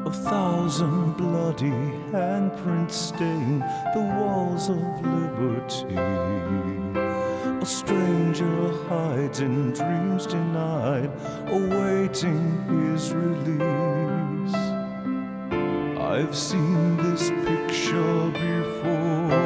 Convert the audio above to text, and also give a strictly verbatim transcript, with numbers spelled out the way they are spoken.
A thousand bloody handprints stain the walls of liberty. A stranger hides in dreams denied, awaiting his release. I've seen this picture before.